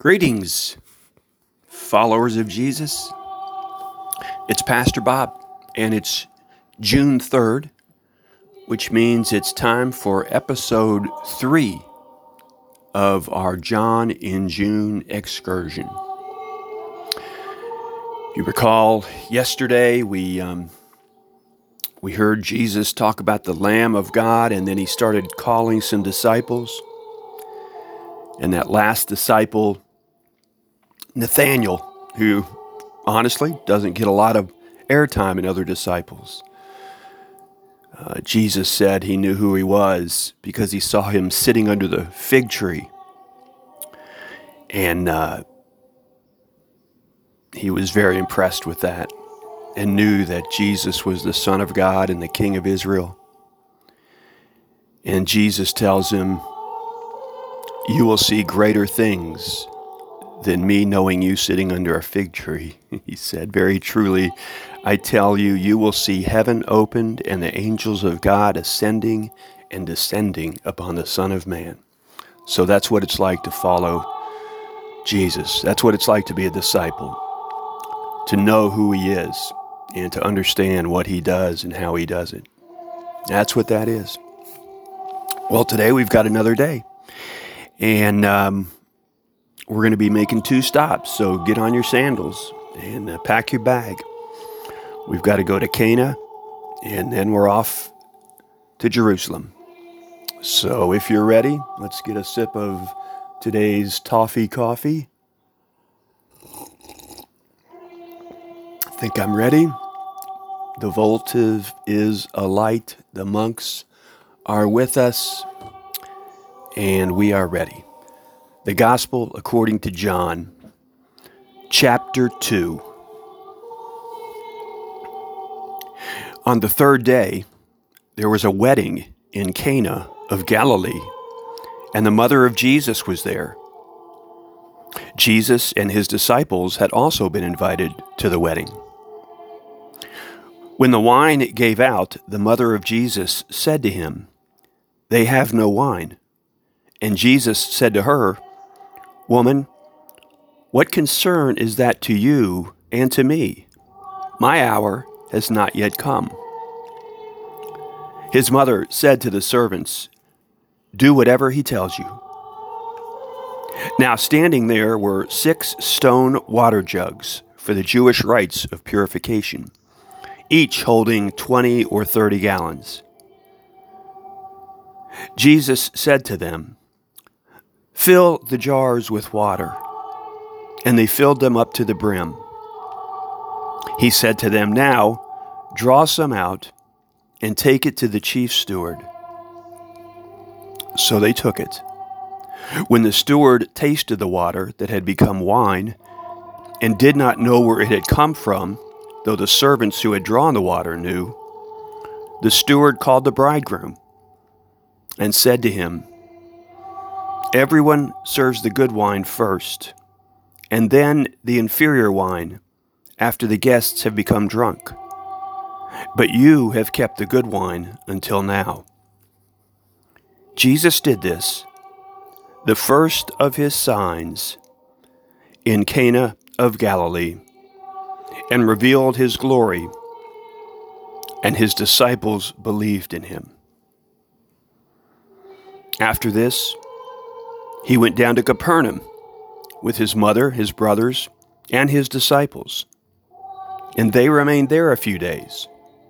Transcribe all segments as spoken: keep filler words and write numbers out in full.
Greetings, followers of Jesus. It's Pastor Bob, and it's June third, which means it's time for episode three of our John in June excursion. You recall yesterday we um, we heard Jesus talk about the Lamb of God, and then he started calling some disciples. And that last disciple, Nathaniel, who honestly doesn't get a lot of airtime in other disciples. Uh, Jesus said he knew who he was because he saw him sitting under the fig tree. And uh, he was very impressed with that and knew that Jesus was the Son of God and the King of Israel. And Jesus tells him, "You will see greater things than me knowing you sitting under a fig tree." He said, "Very truly, I tell you, you will see heaven opened and the angels of God ascending and descending upon the Son of Man." So that's what it's like to follow Jesus. That's what it's like to be a disciple, to know who he is and to understand what he does and how he does it. That's what that is. Well, today we've got another day. And um, we're going to be making two stops, so get on your sandals and uh, pack your bag. We've got to go to Cana, and then we're off to Jerusalem. So if you're ready, let's get a sip of today's toffee coffee. I think I'm ready. The votive is alight. The monks are with us, and we are ready. The Gospel according to John, chapter two. On the third day, there was a wedding in Cana of Galilee, and the mother of Jesus was there. Jesus and his disciples had also been invited to the wedding. When the wine gave out, the mother of Jesus said to him, "They have no wine." And Jesus said to her, "Woman, what concern is that to you and to me? My hour has not yet come." His mother said to the servants, "Do whatever he tells you." Now standing there were six stone water jugs for the Jewish rites of purification, each holding twenty or thirty gallons. Jesus said to them, "Fill the jars with water." And they filled them up to the brim. He said to them, "Now draw some out and take it to the chief steward." So they took it. When the steward tasted the water that had become wine and did not know where it had come from, though the servants who had drawn the water knew, the steward called the bridegroom and said to him, "Everyone serves the good wine first, and then the inferior wine after the guests have become drunk. But you have kept the good wine until now." Jesus did this, the first of his signs, in Cana of Galilee, and revealed his glory, and his disciples believed in him. After this, he went down to Capernaum with his mother, his brothers, and his disciples, and they remained there a few days.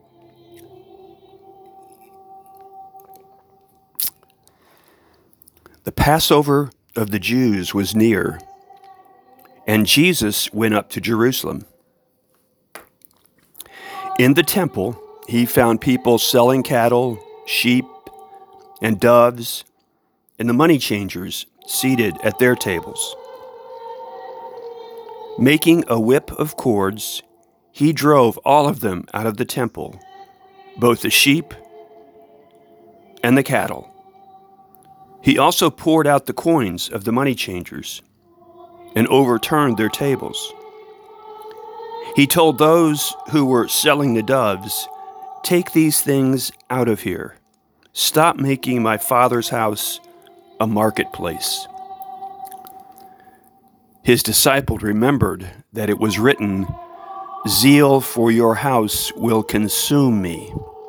The Passover of the Jews was near, and Jesus went up to Jerusalem. In the temple, he found people selling cattle, sheep, and doves, and the money changers seated at their tables. Making a whip of cords, he drove all of them out of the temple, both the sheep and the cattle. He also poured out the coins of the money changers and overturned their tables. He told those who were selling the doves, "Take these things out of here. Stop making my Father's house a marketplace." His disciples remembered that it was written, "Zeal for your house will consume me."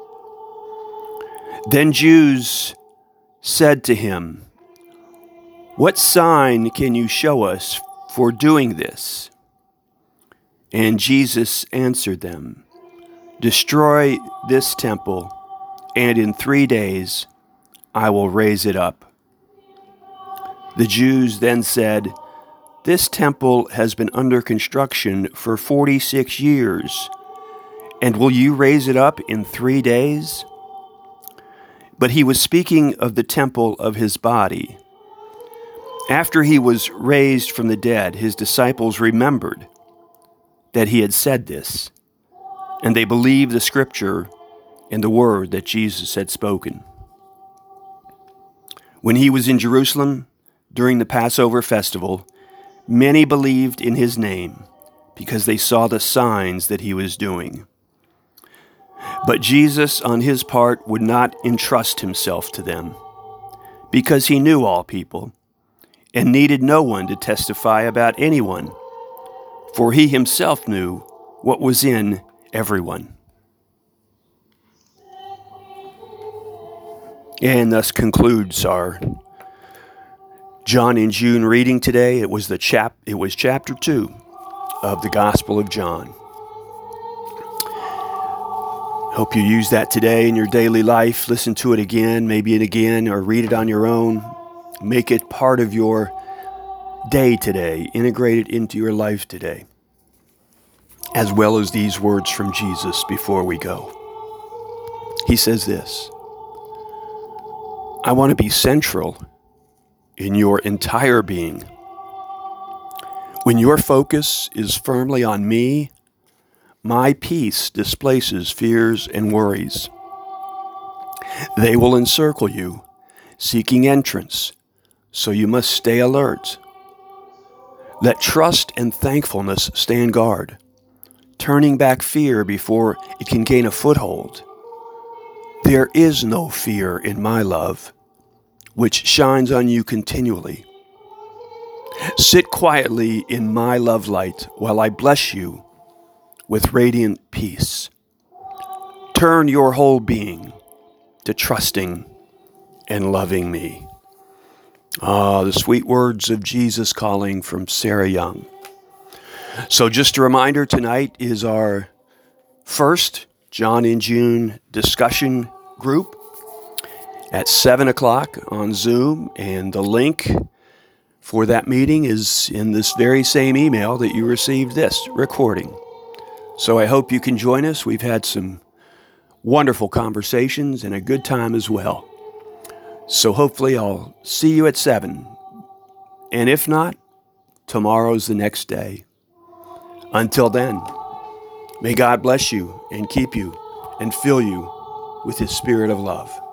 Then Jews said to him, "What sign can you show us for doing this?" And Jesus answered them, "Destroy this temple, and in three days I will raise it up." The Jews then said, "This temple has been under construction for forty-six years, and will you raise it up in three days?" But he was speaking of the temple of his body. After he was raised from the dead, his disciples remembered that he had said this, and they believed the scripture and the word that Jesus had spoken. When he was in Jerusalem during the Passover festival, many believed in his name because they saw the signs that he was doing. But Jesus, on his part, would not entrust himself to them, because he knew all people and needed no one to testify about anyone, for he himself knew what was in everyone. And thus concludes our John and June reading today. It was the chap. It was chapter two of the Gospel of John. Hope you use that today in your daily life. Listen to it again, maybe and again, or read it on your own. Make it part of your day today. Integrate it into your life today, as well as these words from Jesus before we go. He says this, "I want to be central in your entire being. When your focus is firmly on me, my peace displaces fears and worries. They will encircle you, seeking entrance, so you must stay alert. Let trust and thankfulness stand guard, turning back fear before it can gain a foothold. There is no fear in my love, which shines on you continually. Sit quietly in my love light while I bless you with radiant peace. Turn your whole being to trusting and loving me." Ah, the sweet words of Jesus calling from Sarah Young. So just a reminder, tonight is our first John and June discussion group at seven o'clock on Zoom, and the link for that meeting is in this very same email that you received this recording. So I hope you can join us. We've had some wonderful conversations and a good time as well. So hopefully I'll see you at seven. And if not, tomorrow's the next day. Until then, may God bless you and keep you and fill you with His Spirit of love.